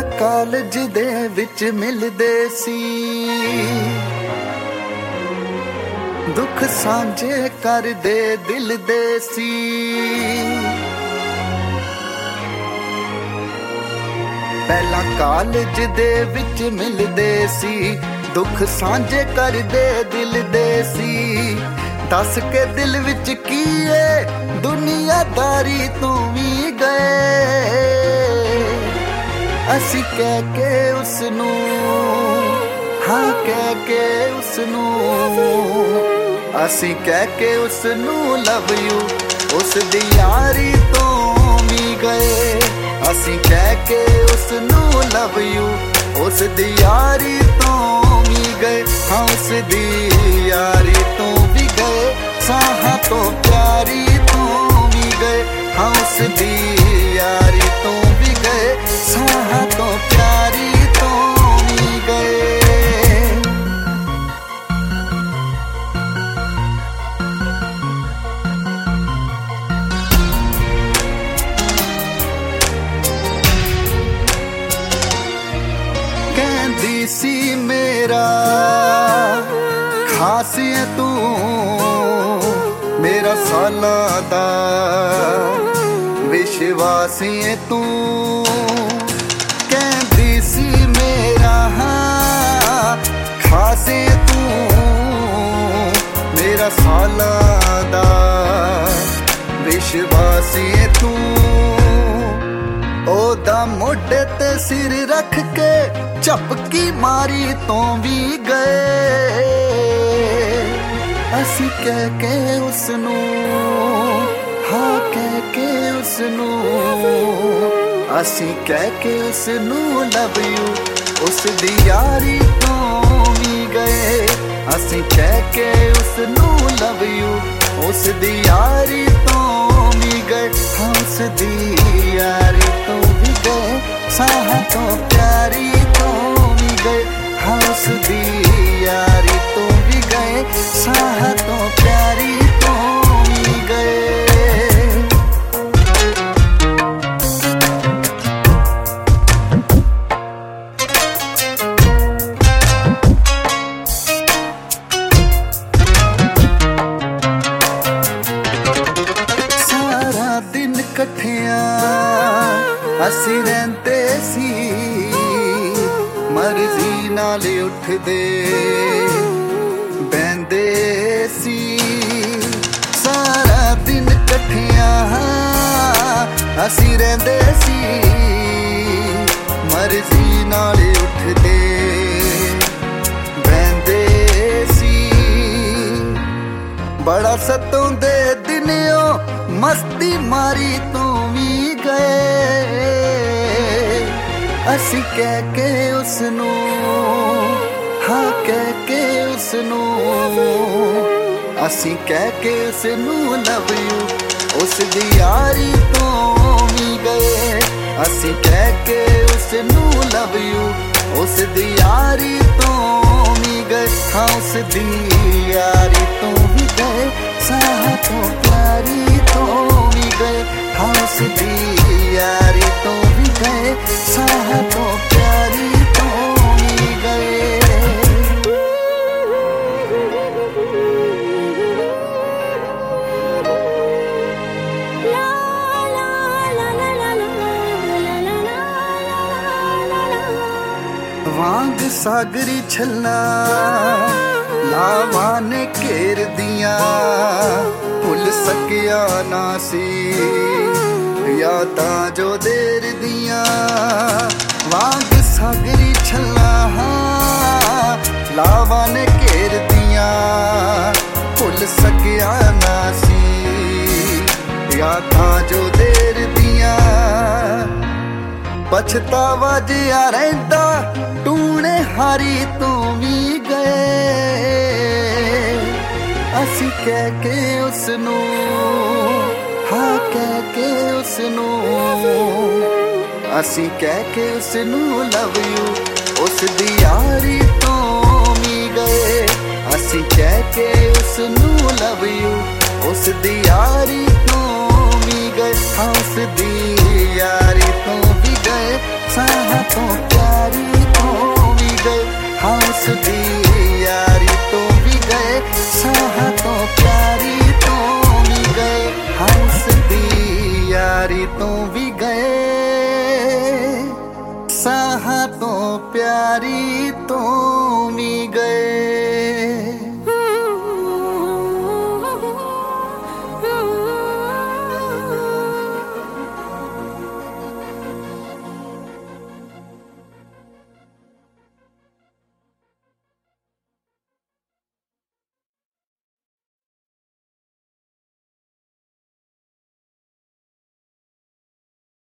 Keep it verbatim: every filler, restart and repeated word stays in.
College ਦੇ ਵਿੱਚ ਮਿਲਦੇ ਸੀ, ਦੁੱਖ ਸਾਂਝੇ ਕਰਦੇ ਦਿਲ ਦੇ ਸੀ। ਪਹਿਲਾਂ ਕਾਲਜ ਦੇ ਵਿੱਚ ਮਿਲਦੇ ਸੀ, ਦੁੱਖ ਸਾਂਝੇ ਕਰਦੇ ਦਿਲ ਦੇ ਸੀ। ਦੱਸ ਕੇ ਦਿਲ ਵਿੱਚ ਕੀ ਏ ਦੁਨੀਆਦਾਰੀ ਤੂੰ ਵੀ ਗਏ। ਅਸੀਂ ਕਹਿ ਕੇ ਉਸਨੂੰ, ਹਾਂ ਕਹਿ ਕੇ ਉਸਨੂੰ, ਅਸੀਂ ਕਹਿ ਕੇ ਉਸਨੂੰ ਲਵ ਯੂ ਉਸ ਦੀ ਯਾਰੀ ਤੋਂ ਵੀ ਗਏ। ਅਸੀਂ ਕਹਿ ਕੇ ਉਸਨੂੰ ਲਵ ਯੂ ਉਸ ਦੀ ਯਾਰੀ ਤੋਂ ਵੀ ਗਏ। ਹਾਂ ਉਸ ਦੀ ਯਾਰੀ ਤੋਂ ਵੀ ਗਏ, ਸਾਹਾਂ ਤੋਂ ਪਿਆਰੀ ਤੋਂ ਵੀ ਗਏ। ਹਾਂ ਉਸ ਦੀ ਯਾਰੀ ਤੋਂ ਵੀ ਗਏ, ਸਾਹਾਂ ਤੋਂ ਪਿਆਰੀ ਤੋਂ ਵੀ ਗਏ। ਕਹਿੰਦੀ ਸੀ ਮੇਰਾ ਖਾਸ ਏ ਤੂੰ, ਮੇਰਾ ਸਾਲਾਂ ਦਾ ਵਿਸ਼ਵਾਸ ਏ ਤੂੰ। ਕਹਿੰਦੀ ਸੀ ਮੇਰਾ ਖਾਸ ਏ ਤੂੰ, ਮੇਰਾ ਸਾਲਾਂ ਦਾ ਵਿਸ਼ਵਾਸ ਏ ਤੂੰ। ਉਹਦਾ ਮੋਢੇ ਤੇ ਸਿਰ ਰੱਖ ਕੇ ਝਪਕੀ ਮਾਰੀ ਤੋਂ ਵੀ ਗਏ। ਅਸੀਂ ਕਹਿ ਕੇ ਉਸਨੂੰ, ਹਾਂ ਕਹਿ ਕੇ ਉਸਨੂੰ, ਅਸੀਂ ਕਹਿ ਕੇ ਉਸਨੂੰ ਲਵ ਯੂ ਉਸ ਦੀ ਯਾਰੀ ਤੋਂ ਵੀ ਗਏ। ਅਸੀਂ ਕਹਿ ਕੇ ਉਸਨੂੰ ਲਵ ਯੂ ਉਸ ਦੀ ਯਾਰੀ ਤੋਂ ਵੀ ਗਏ। ਹਾਂ ਉਸ ਦੀ ਯਾਰੀ ਤੋਂ ਵੀ ਗਏ, ਸਾਹਾਂ ਤੋਂ ਪਿਆਰੀ ਤੋਂ ਵੀ ਗਏ। ਹਾਂ ਉਸ ਦੀ ਯਾਰੀ ਤੋਂ ਵੀ ਗਏ, ਸਾਹਾਂ ਤੋਂ ਪਿਆਰੀ ਤੋਂ ਵੀ ਗਏ। ਸਾਰਾ ਦਿਨ ਇਕੱਠਿਆਂ ਅਸੀਂ ਰਹਿੰਦੇ ਸੀ, ਮਰਜ਼ੀ ਨਾਲ ਉੱਠਦੇ ਬਹਿੰਦੇ ਸੀ। ਸਾਰਾ ਦਿਨ ਇਕੱਠਿਆਂ ਅਸੀਂ ਰਹਿੰਦੇ ਸੀ, ਮਰਜ਼ੀ ਨਾਲ ਉੱਠਦੇ ਬਹਿੰਦੇ ਸੀ। ਬੜਾ ਸਤਾਉਂਦੇ ਦਿਨੋਂ ਮਸਤੀ ਮਾਰੀ ਤੋਂ ਵੀ ਗਏ। ਅਸੀਂ ਕਹਿ ਕੇ ਉਸਨੂੰ, ਹਾਂ ਕਹਿ ਕੇ ਉਸਨੂੰ, ਅਸੀਂ ਕਹਿ ਕੇ ਉਸਨੂੰ ਲਵ ਯੂ ਉਸ ਦੀ ਯਾਰੀ ਤੋਂ ਵੀ ਗਏ। ਅਸੀਂ ਕਹਿ ਕੇ ਉਸਨੂੰ ਲਵ ਯੂ ਉਸ ਦੀ ਯਾਰੀ ਤੋਂ ਵੀ ਗਏ। ਹਾਂ ਉਸ ਦੀ ਯਾਰੀ ਤੋਂ ਵੀ ਗਏ, ਸਾਹਾਂ ਤੋਂ ਪਿਆਰੀ ਤੋਂ ਵੀ ਗਏ। ਹਾਂ ਉਸ ਦੀ ਯਾਰੀ ਤੋਂ ਵੀ ਗਏ, ਸਾਹਾਂ ਤੋਂ ਪਿਆਰੀ ਤੋਂ ਵੀ ਗਏ। ਵਾਂਗ ਸਾਗਰੀ ਛੱਲਾ ਲਾਵਾਂ ਨੇ ਘੇਰ ਦੀਆਂ, ਭੁੱਲ ਸਕਿਆ ਨਾ ਸੀ ਯਾਦਾਂ ਜੋ ਦੇਰ ਦੀਆਂ। ਵਾਂਗ ਸਾਗਰੀ ਛੱਲਾ ਲਾਵਾਂ ਨੇ ਘੇਰ ਦੀਆਂ, ਭੁੱਲ ਸਕਿਆ ਨਾ ਸੀ ਯਾਦਾਂ ਜੋ ਦੇਰ ਦੀਆਂ। ਪਛਤਾਵਾ ਜਿਹਾ ਰਹਿੰਦਾ ਟੂਣੇ ਹਾਰੀ ਤੋਂ ਵੀ ਗਏ। ਅਸੀਂ ਕਹਿ ਕੇ ਉਸਨੂੰ, ਹਾਂ ਕਹਿ ਕੇ ਉਸਨੂੰ, ਅਸੀਂ ਕਹਿ ਕੇ ਉਸਨੂੰ ਲਵ ਯੂ ਉਸ ਦੀ ਯਾਰੀ ਤੋਂ ਵੀ ਗਏ। ਅਸੀਂ ਕਹਿ ਕੇ ਉਸਨੂੰ ਲਵ ਯੂ ਉਸ ਦੀ ਯਾਰੀ ਤੋਂ ਵੀ ਗਏ। ਹਾਂ ਉਸ ਦੀ ਯਾਰੀ ਤੋਂ ਵੀ ਗਏ, गए, साहा तो प्यारी तो भी गए, हाँ उसदी यारी तो भी गए, साहा तो प्यारी तो भी गए, हाँ उसदी यारी तो भी गए, साहा तो प्यारी तो भी गए।